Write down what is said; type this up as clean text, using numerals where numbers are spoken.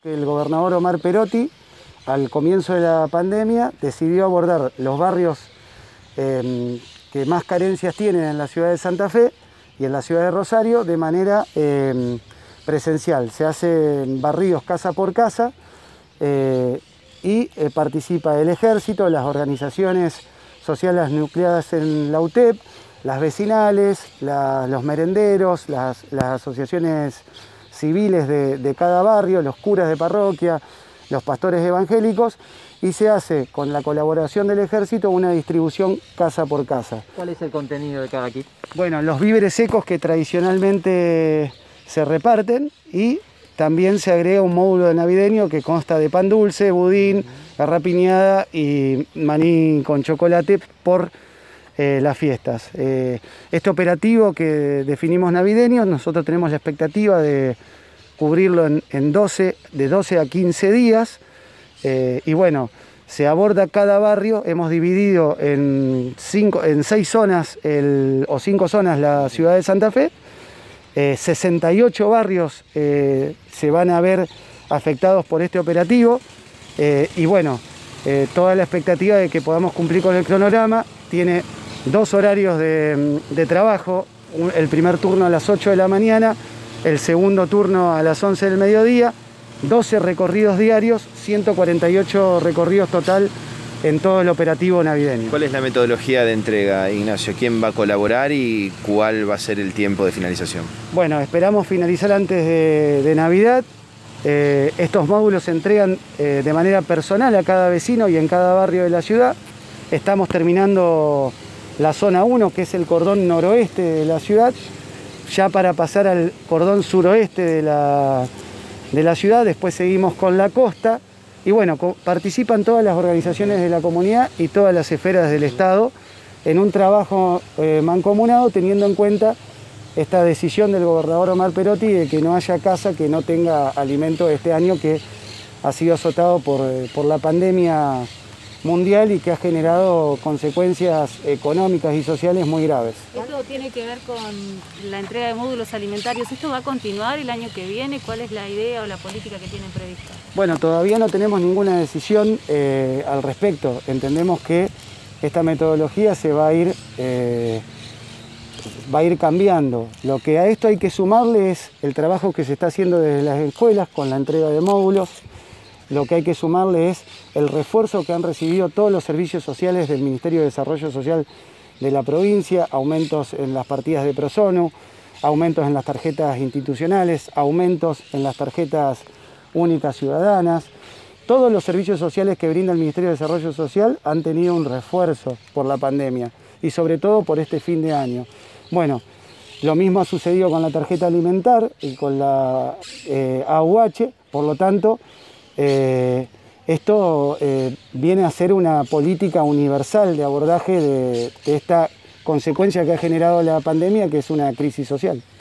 El gobernador Omar Perotti, al comienzo de la pandemia, decidió abordar los barrios que más carencias tienen en la ciudad de Santa Fe y en la ciudad de Rosario de manera presencial. Se hacen barridos casa por casa y participa el Ejército, las organizaciones sociales nucleadas en la UTEP, las vecinales, los merenderos, las asociaciones civiles de cada barrio, los curas de parroquia, los pastores evangélicos, y se hace con la colaboración del Ejército una distribución casa por casa. ¿Cuál es el contenido de cada kit? Bueno, los víveres secos que tradicionalmente se reparten, y también se agrega un módulo navideño que consta de pan dulce, budín, garrapiñada y maní con chocolate por las fiestas. Este operativo que definimos navideño, nosotros tenemos la expectativa de cubrirlo de 12 a 15 días, y bueno, se aborda cada barrio. Hemos dividido en 6 zonas o 5 zonas la ciudad de Santa Fe. 68 barrios se van a ver afectados por este operativo, y bueno, toda la expectativa de que podamos cumplir con el cronograma. Tiene 2 horarios de trabajo, el primer turno a las 8 de la mañana, el segundo turno a las 11 del mediodía, 12 recorridos diarios, 148 recorridos total en todo el operativo navideño. ¿Cuál es la metodología de entrega, Ignacio? ¿Quién va a colaborar y cuál va a ser el tiempo de finalización? Bueno, esperamos finalizar antes de Navidad. Estos módulos se entregan de manera personal a cada vecino y en cada barrio de la ciudad. Estamos terminando la zona 1, que es el cordón noroeste de la ciudad, ya para pasar al cordón suroeste de la ciudad. Después seguimos con la costa. Y bueno, participan todas las organizaciones de la comunidad y todas las esferas del Estado en un trabajo mancomunado, teniendo en cuenta esta decisión del gobernador Omar Perotti de que no haya casa que no tenga alimento este año, que ha sido azotado por la pandemia mundial y que ha generado consecuencias económicas y sociales muy graves. Esto tiene que ver con la entrega de módulos alimentarios. ¿Esto va a continuar el año que viene? ¿Cuál es la idea o la política que tienen prevista? Bueno, todavía no tenemos ninguna decisión al respecto. Entendemos que esta metodología se va a ir cambiando. Lo que a esto hay que sumarle es el trabajo que se está haciendo desde las escuelas con la entrega de módulos. Lo que hay que sumarle es el refuerzo que han recibido todos los servicios sociales del Ministerio de Desarrollo Social de la provincia, aumentos en las partidas de Prosono, aumentos en las tarjetas institucionales, aumentos en las tarjetas únicas ciudadanas. Todos los servicios sociales que brinda el Ministerio de Desarrollo Social han tenido un refuerzo por la pandemia y sobre todo por este fin de año. Bueno, lo mismo ha sucedido con la tarjeta alimentar y con la AUH, por lo tanto, esto viene a ser una política universal de abordaje de esta consecuencia que ha generado la pandemia, que es una crisis social.